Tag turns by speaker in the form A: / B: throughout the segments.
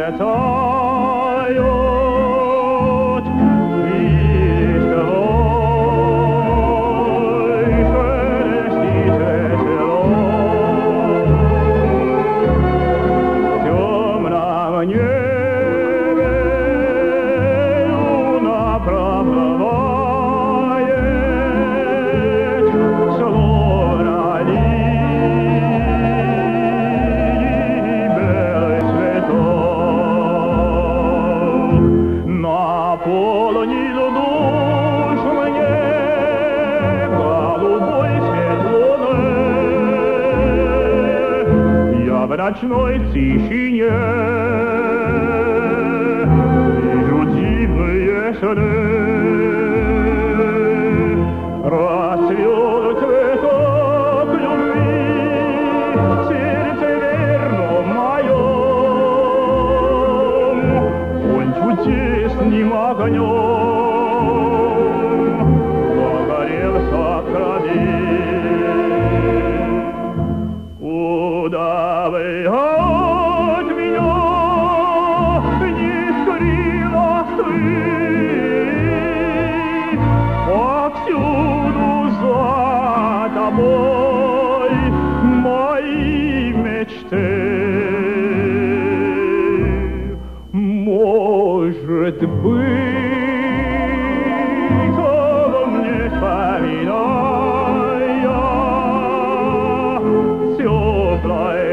A: Наполнил душу мне голубой свет луны. Я в ночной тишине вижу дивные сны. Расцвел цветок любви в сердце верном моем. Он чудесным огнем загорелся в крови. Куда вы от меня не скрылась ты? Повсюду за тобой мои мечты. Может быть, обо мне вспоминая теплой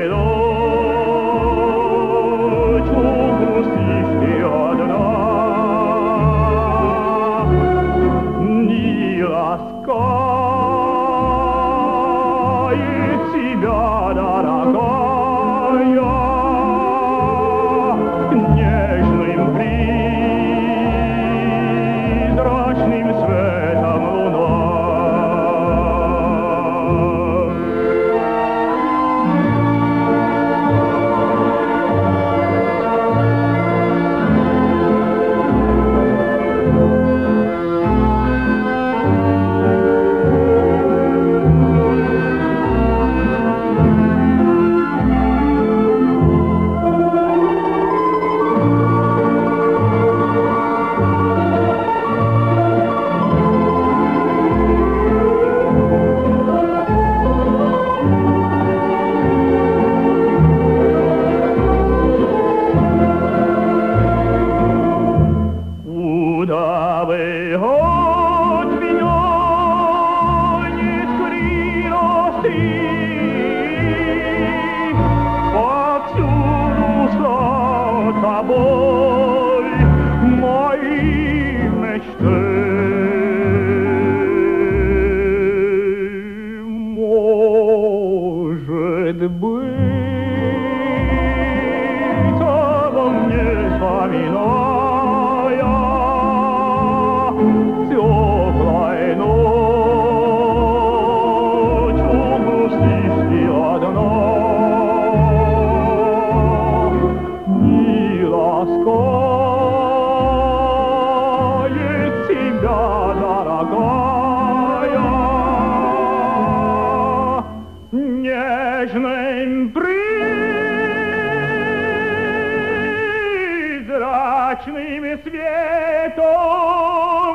A: ночью грустишь ты одна, не ласкает тебя, дорогая, нежным призрачным светом луна. Куда вы от меня не скрылась ты? Повсюду за тобой мои мечты. Может быть, обо мне вспоминая теплой ночью грустишь ты одна, не ласкает тебя, дорогая, нежным призрачным светом